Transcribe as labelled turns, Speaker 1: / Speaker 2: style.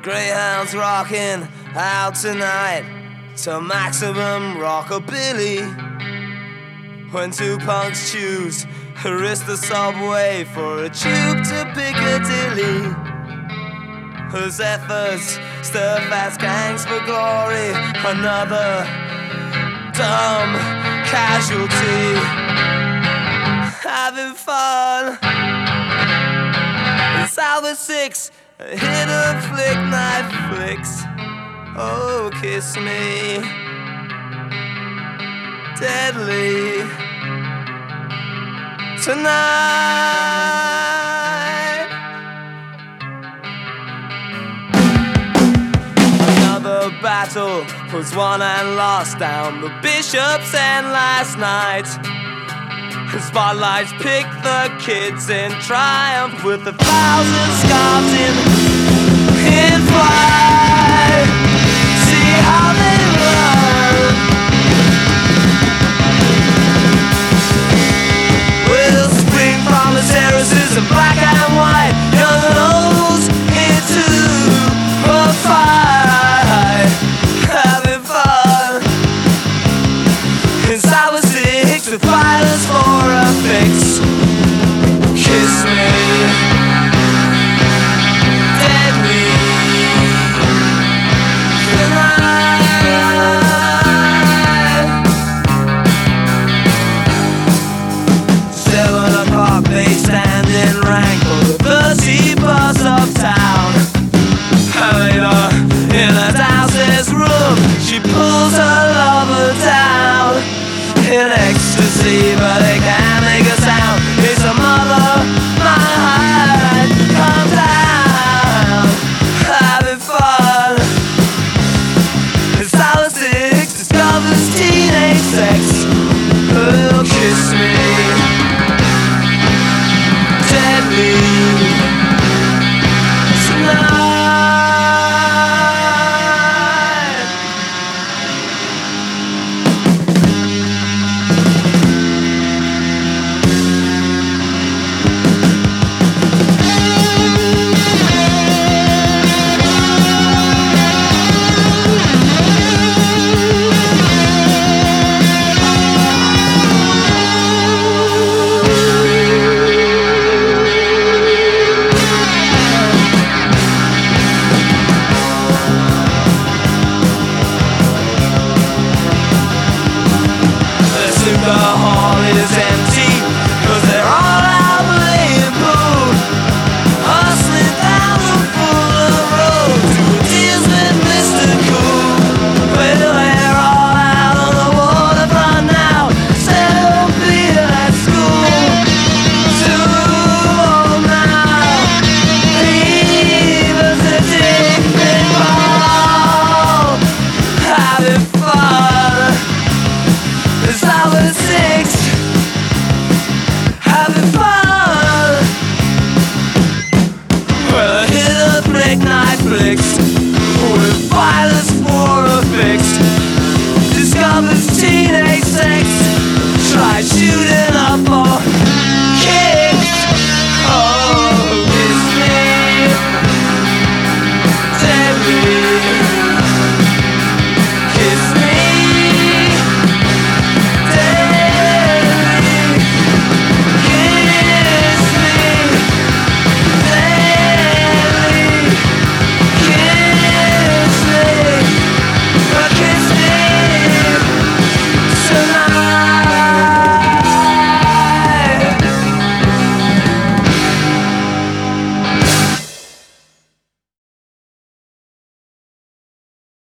Speaker 1: Greyhounds rocking out tonight to maximum rockabilly. When two punks choose to risk the subway for a tube to Piccadilly, whose efforts stir fast gangs for glory. Another dumb casualty, having fun. It's Albert 6, a hidden flick, knife flicks. Oh, kiss me deadly tonight. Another battle was won and lost down the Bishop's End last night. Spotlights pick the kids in triumph with 1,000 scarves in flight. See how they run. We'll spring from the terraces in black and white, young and old into a fight, having fun. Inside was 6 with fighters for